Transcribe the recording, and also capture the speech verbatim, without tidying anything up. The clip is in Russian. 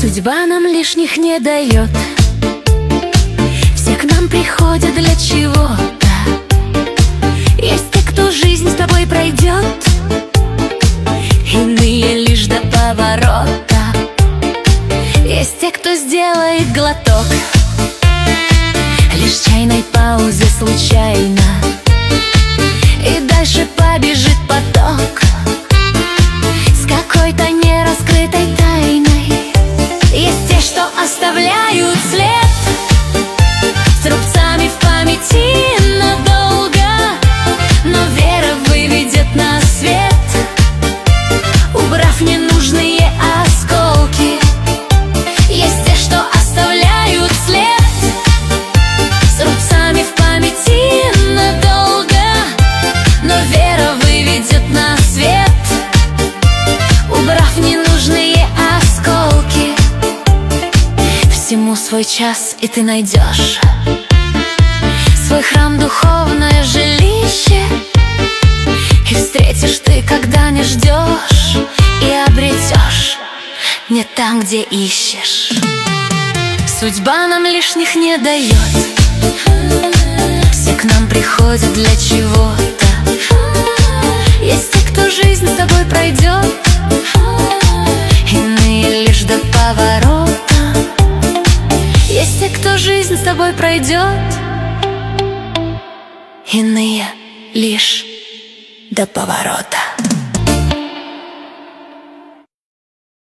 Судьба нам лишних не дает. Все к нам приходят для чего-то. Есть те, кто жизнь с тобой пройдет, иные лишь до поворота. Есть те, кто сделает глоток лишь чайной паузы случайно, и дальше побежит поток с какой-то нераскрытой тайной. Есть те, что оставляют след с рубцами в памяти надолго, но вера выведет на свет, убрав ненужные осколки. Есть те, что оставляют след с рубцами в памяти надолго, но вера выведет на свет, убрав ненужные осколки. Всему свой час, и ты найдешь свой храм, духовное жилище, и встретишь ты, когда не ждешь, и обретешь не там, где ищешь. Судьба нам лишних не дает. Все к нам приходят для чего-то. Есть те, кто жизнь с тобой пройдет, иные лишь до поворота. Есть те, кто жизнь с тобой пройдет, иные лишь до поворота.